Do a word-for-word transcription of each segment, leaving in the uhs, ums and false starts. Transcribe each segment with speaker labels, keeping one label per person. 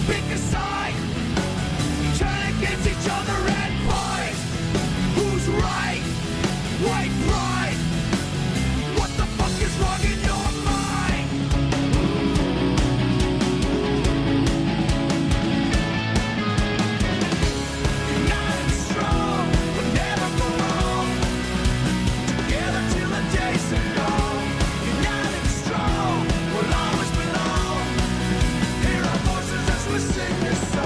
Speaker 1: Pick a side, turn against each other and fight. Who's right? White pride. What the fuck is wrong in your mind? United and strong, we'll never go wrong. Together till the days are gone. United and strong, we'll always belong. Hear our voices as we sing this song.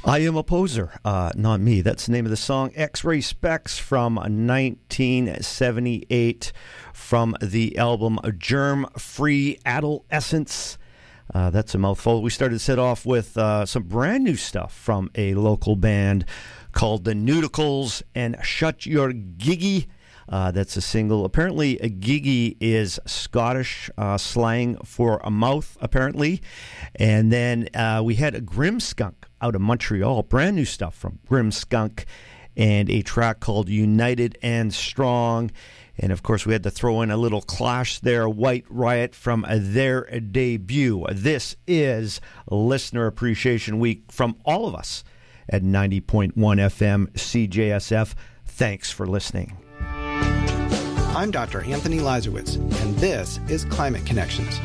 Speaker 2: I Am a Poser, uh, not me. That's the name of the song. X-Ray Specs from nineteen seventy-eight from the album Germ-Free Adolescence. Uh, that's a mouthful. We started to set off with uh, some brand new stuff from a local band called The Nudicles and Shut Your Giggy. Uh, that's a single. Apparently, a giggy is Scottish uh, slang for a mouth, apparently. And then uh, we had a Grimskunk out of Montreal. Brand new stuff from Grimskunk and a track called United and Strong. And, of course, we had to throw in a little Clash there, White Riot, from their debut. This is Listener Appreciation Week from all of us at ninety point one F M C J S F. Thanks for listening.
Speaker 3: I'm Doctor Anthony Lazarowitz, and this is Climate Connections.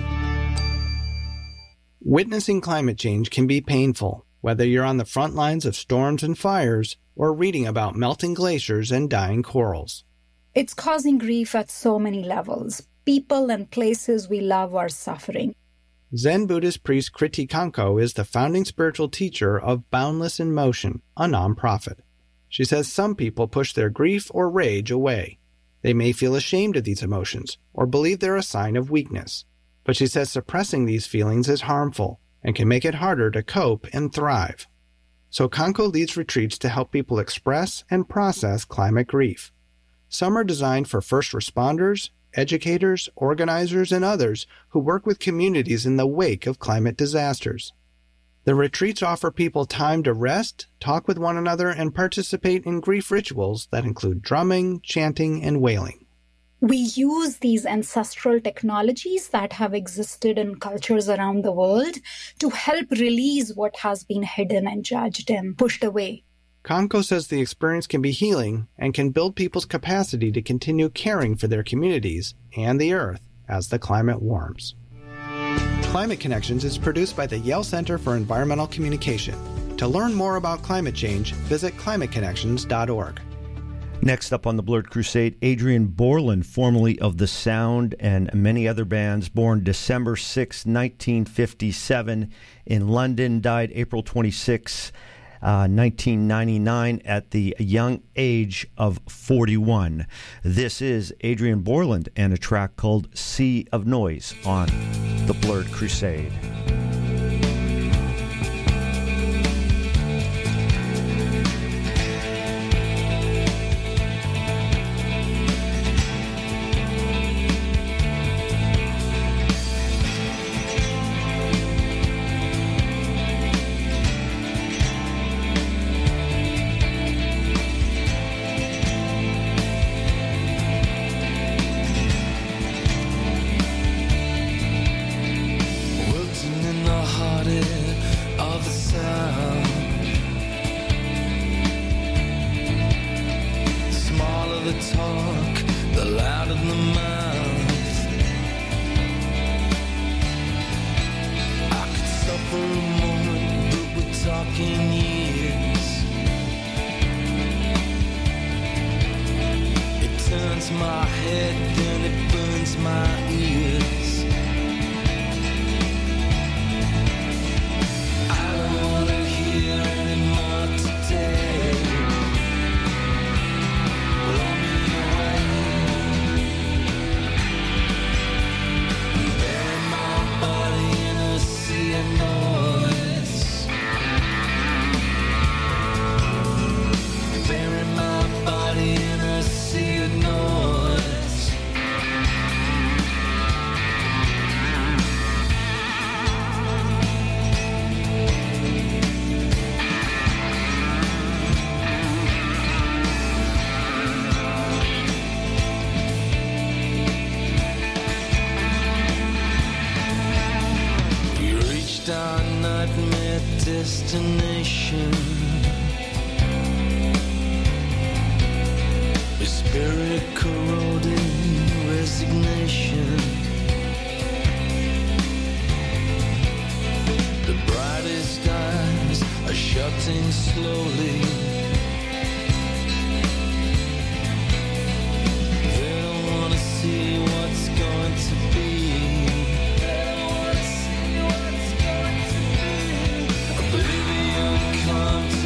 Speaker 3: Witnessing climate change can be painful, whether you're on the front lines of storms and fires or reading about melting glaciers and dying corals.
Speaker 4: It's causing grief at so many levels. People and places we love are suffering.
Speaker 3: Zen Buddhist priest Kriti Kanko is the founding spiritual teacher of Boundless in Motion, a nonprofit. She says some people push their grief or rage away. They may feel ashamed of these emotions or believe they're a sign of weakness. But she says suppressing these feelings is harmful and can make it harder to cope and thrive. So Kanko leads retreats to help people express and process climate grief. Some are designed for first responders, educators, organizers, and others who work with communities in the wake of climate disasters. The retreats offer people time to rest, talk with one another, and participate in grief rituals that include drumming, chanting, and wailing.
Speaker 4: We use these ancestral technologies that have existed in cultures around the world to help release what has been hidden and judged and pushed away.
Speaker 3: Kanko says the experience can be healing and can build people's capacity to continue caring for their communities and the Earth as the climate warms. Climate Connections is produced by the Yale Center for Environmental Communication. To learn more about climate change, visit climate connections dot org.
Speaker 2: Next up on the Blurred Crusade, Adrian Borland, formerly of The Sound and many other bands, born December sixth, nineteen fifty-seven in London, died April twenty-sixth, Uh, nineteen ninety-nine at the young age of forty-one. This is Adrian Borland and a track called Sea of Noise on The Blurred Crusade.
Speaker 1: Destination, a spirit corroding resignation. The brightest eyes are shutting slowly. They don't want to see what's going to be. They don't want to see what's going to be. Oblivion comes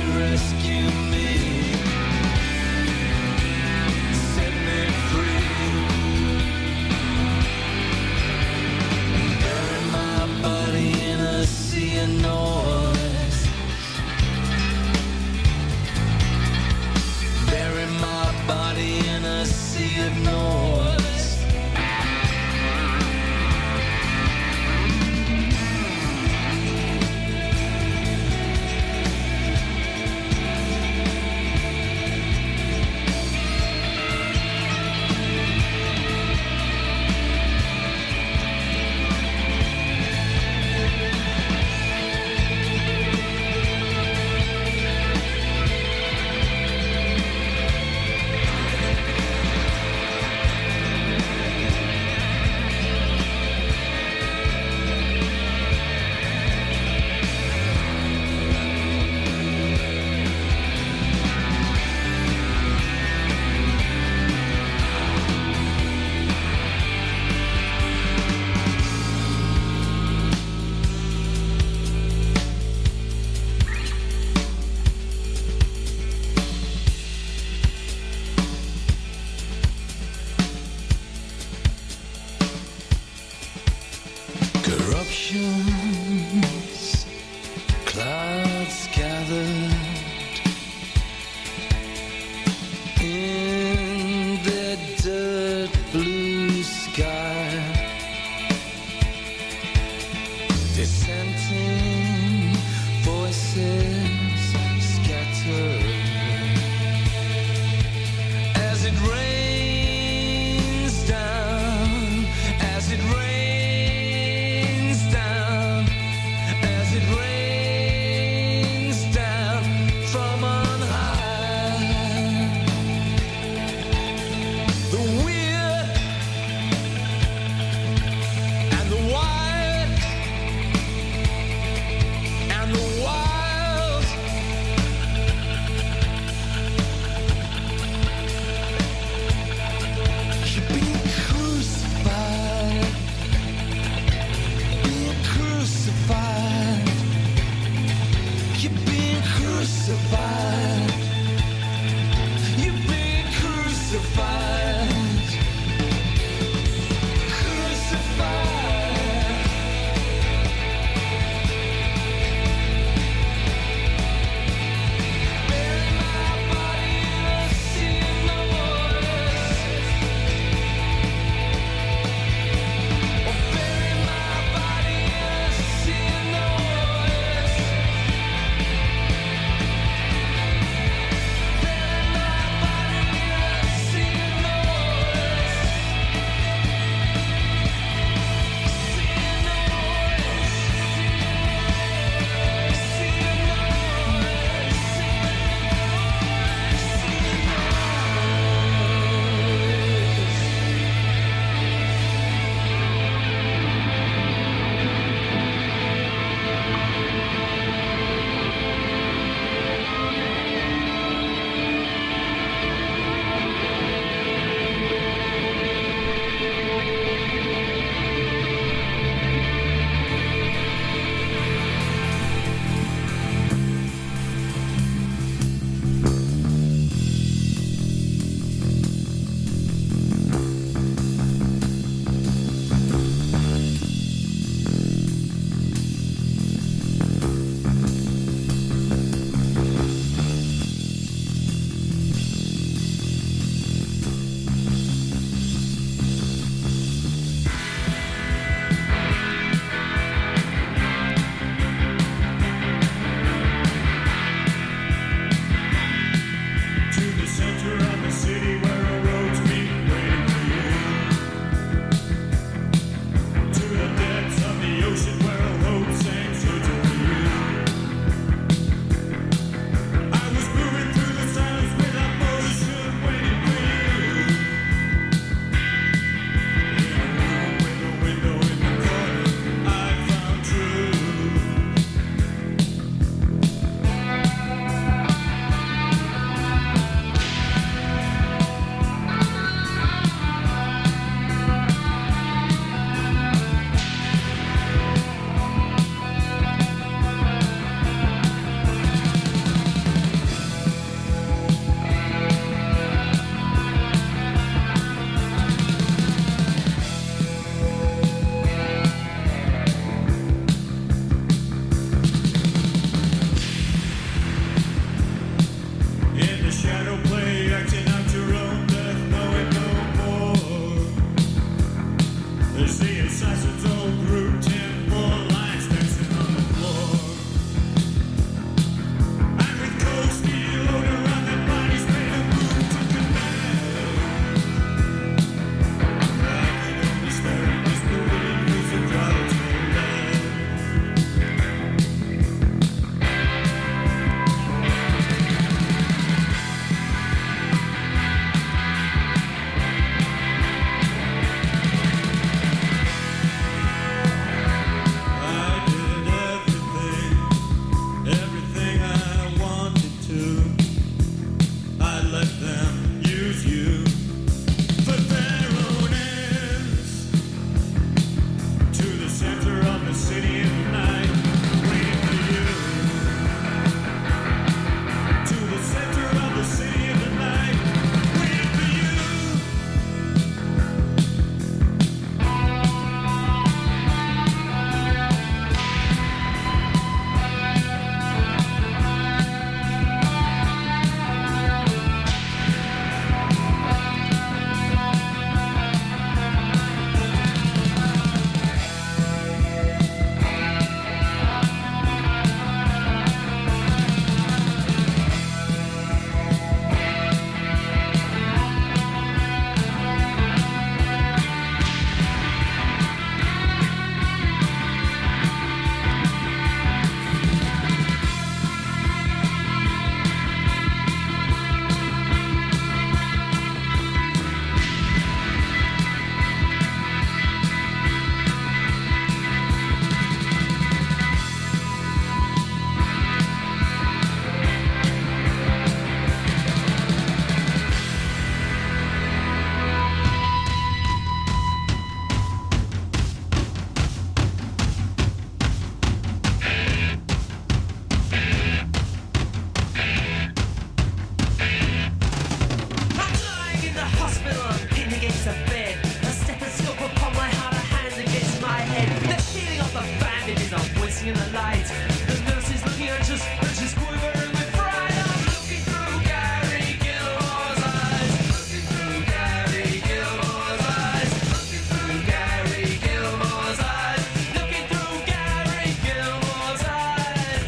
Speaker 1: dancing in the light. The nurse is looking anxious and she's quivering with fright. I'm looking through Gary Gilmore's eyes. Looking through Gary Gilmore's eyes. Looking through Gary Gilmore's eyes. Looking through Gary Gilmore's eyes.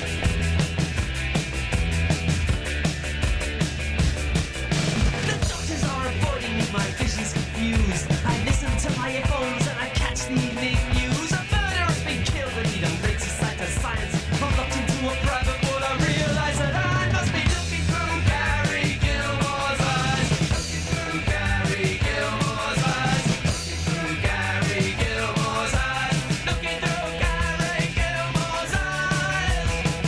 Speaker 1: The doctors are avoiding me, my vision's confused. I listen to my earphones and I catch the evening news. A murderer has been killed and he don't rate society to science. I'm locked into a private world, I realize that I must be looking through Gary Gilmore's eyes. Looking through Gary Gilmore's eyes. Looking through Gary Gilmore's eyes. Looking through Gary Gilmore's eyes.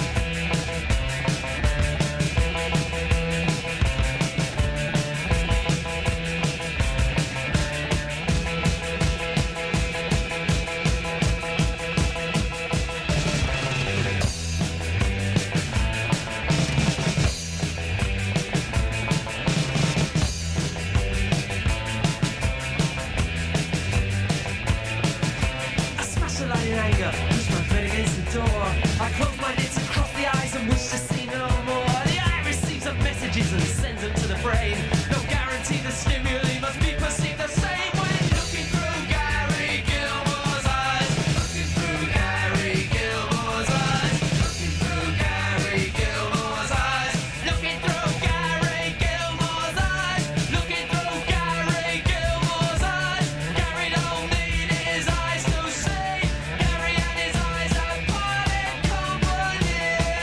Speaker 1: I smash the light in anger, push my foot against the door. I close my lids and cross the eyes and wish to see no more. The eye receives the messages and sends them to the brain. No guarantee the stimuli must be perceived the same when looking through Gary Gilmore's eyes. Looking through Gary Gilmore's eyes. Looking through Gary Gilmore's eyes. Looking through Gary Gilmore's eyes. Looking through Gary Gilmore's eyes. Gary don't need his eyes to see. Gary and his eyes have parted company.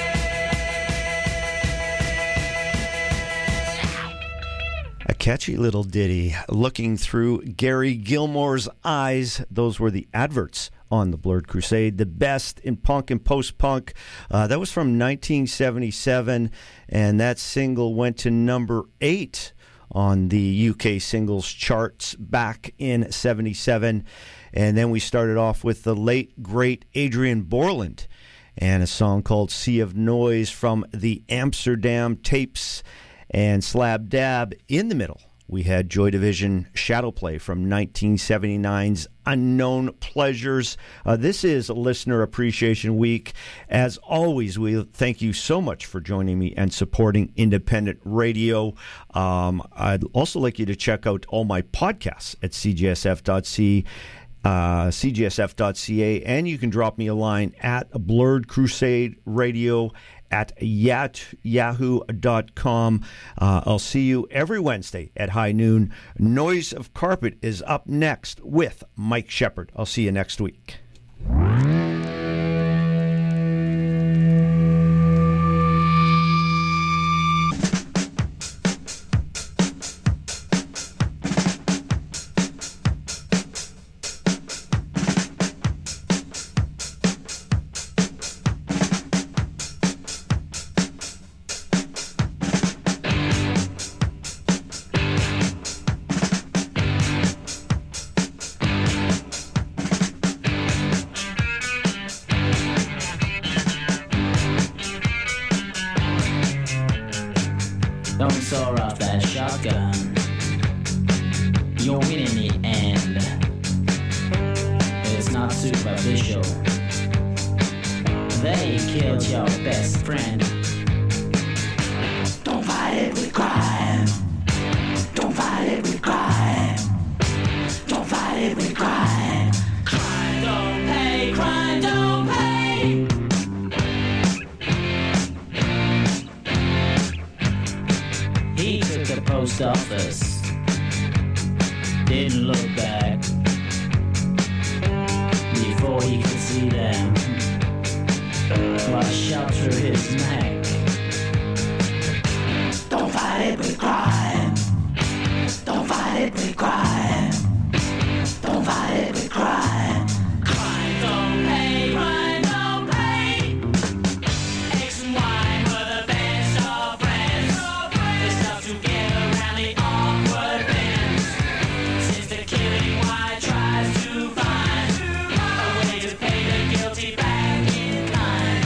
Speaker 2: A catchy little ditty, Looking Through Gary Gilmore's Eyes. Those were the adverts on the Blurred Crusade, the best in punk and post-punk. Uh, that was from nineteen seventy-seven, and that single went to number eight on the U K singles charts back in seventy-seven. And then we started off with the late, great Adrian Borland and a song called Sea of Noise from the Amsterdam tapes. And slab dab in the middle, we had Joy Division Shadowplay from nineteen seventy-nine's Unknown Pleasures. Uh, this is Listener Appreciation Week. As always, we thank you so much for joining me and supporting independent radio. Um, I'd also like you to check out all my podcasts at c g s f dot c. Uh, c g s f dot c a, and you can drop me a line at Blurred Crusade Radio at yahoo dot com. Uh, I'll see you every Wednesday at high noon. Noise of Carpet is up next with Mike Shepard. I'll see you next week.
Speaker 5: Don't soar off that shotgun. You're winning the end. It's not superficial. They killed your best friend. Don't fight it with crime. Don't fight it with crime. Don't fight it with crime. Crime don't pay. Crime don't pay. He took the post office, didn't look back before he could see them. While shot through his neck. Don't fight it with crime. Don't fight it with crime. Don't fight it with crime. Crime don't pay. Crime don't pay. X and Y were the best of friends. They stuck together around the awkward bends. Since the killing, Y tries to find a way to pay the guilty back in line.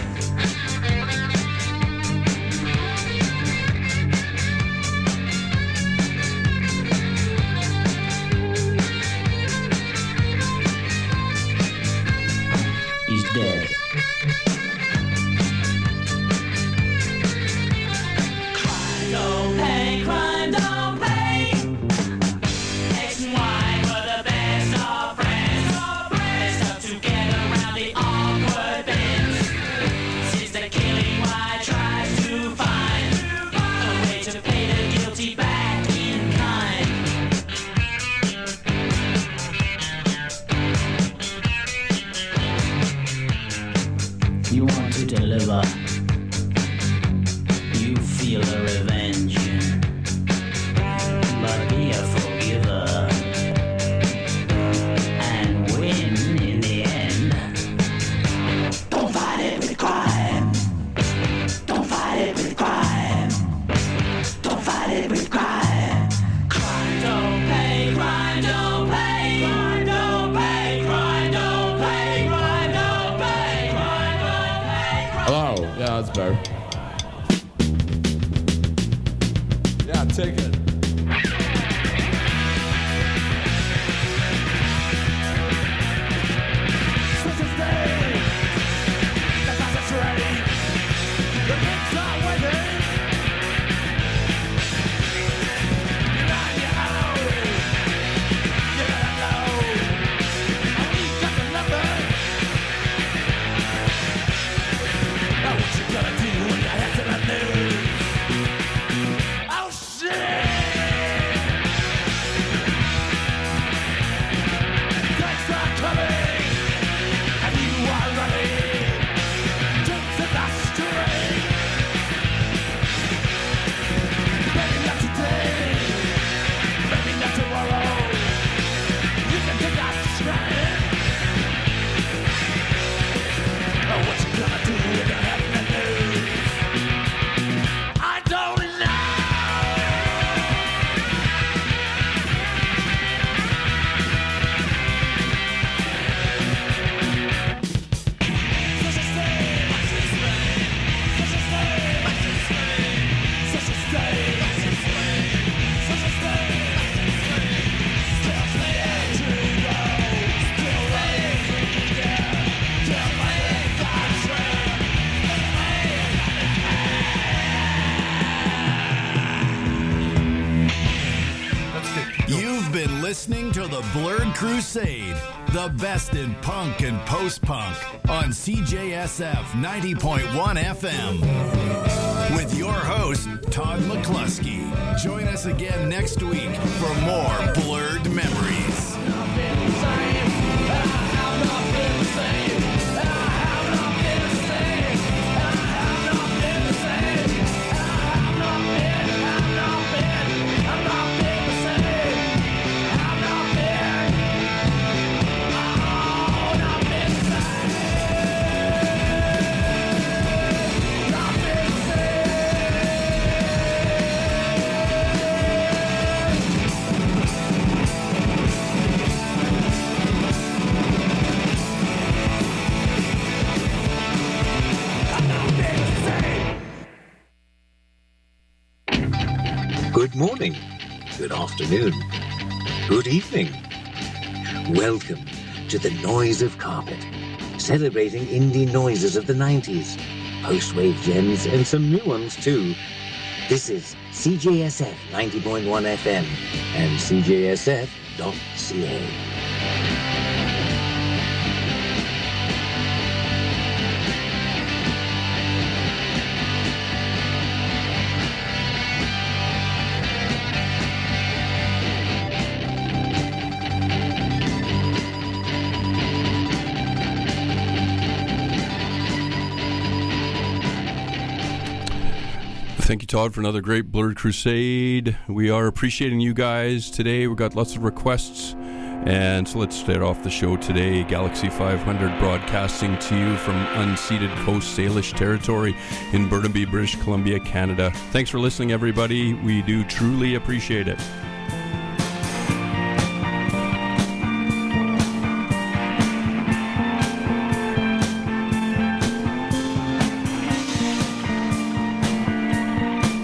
Speaker 1: Take it. Christmas Day, the closet's ready. The kids are waiting. You're on your own. You gotta know. Only got the number. Now what you gonna do when you head to the news? Oh shit! Thanks for coming, and you are ready. Drinks in the street. Maybe not today, maybe not tomorrow. You can take that train. Oh, what you gonna do when you head to the news? I don't know. Such a stay, such a stay, such a stay, such a stay, such a stay, still playing to go, still playing to get, still playing that train.
Speaker 6: You've been listening to The Blurred Crusade, the best in punk and post-punk on C J S F ninety point one F M. With your host, Todd McCluskey. Join us again next week for more Blurred Memories.
Speaker 7: Good morning, good afternoon, good evening. Welcome to the Noise of Carpet, celebrating indie noises of the nineties, post-wave gems and some new ones too. This is C J S F ninety point one F M and C J S F dot C A.
Speaker 8: Thank you, Todd, for another great Blurred Crusade. We are appreciating you guys today. We've got lots of requests. And so let's start off the show today. Galaxy five hundred broadcasting to you from unceded Coast Salish territory in Burnaby, British Columbia, Canada. Thanks for listening, everybody. We do truly appreciate it.